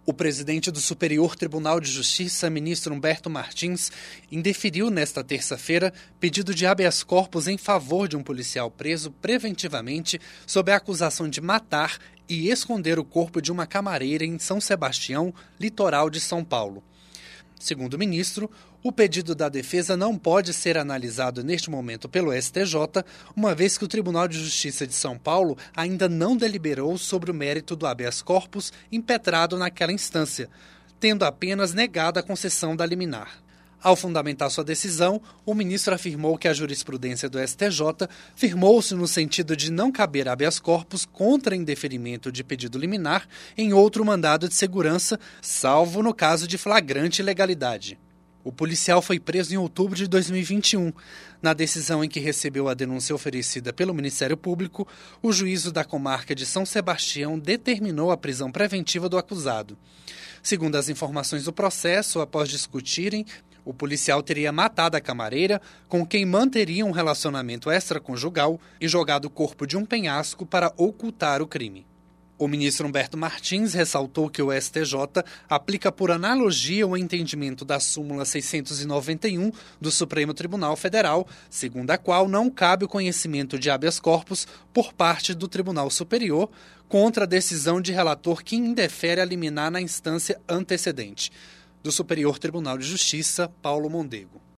O presidente do Superior Tribunal de Justiça, ministro Humberto Martins, indeferiu nesta terça-feira pedido de habeas corpus em favor de um policial preso preventivamente sob a acusação de matar e esconder o corpo de uma camareira em São Sebastião, litoral de São Paulo. Segundo o ministro, o pedido da defesa não pode ser analisado neste momento pelo STJ, uma vez que o Tribunal de Justiça de São Paulo ainda não deliberou sobre o mérito do habeas corpus impetrado naquela instância, tendo apenas negado a concessão da liminar. Ao fundamentar sua decisão, o ministro afirmou que a jurisprudência do STJ firmou-se no sentido de não caber habeas corpus contra indeferimento de pedido liminar em outro mandado de segurança, salvo no caso de flagrante ilegalidade. O policial foi preso em outubro de 2021. Na decisão em que recebeu a denúncia oferecida pelo Ministério Público, o juízo da comarca de São Sebastião determinou a prisão preventiva do acusado. Segundo as informações do processo, após discutirem, o policial teria matado a camareira, com quem manteria um relacionamento extraconjugal, e jogado o corpo de um penhasco para ocultar o crime. O ministro Humberto Martins ressaltou que o STJ aplica por analogia o entendimento da súmula 691 do Supremo Tribunal Federal, segundo a qual não cabe o conhecimento de habeas corpus por parte do Tribunal Superior contra a decisão de relator que indefere a liminar na instância antecedente. Do Superior Tribunal de Justiça, Paulo Mondego.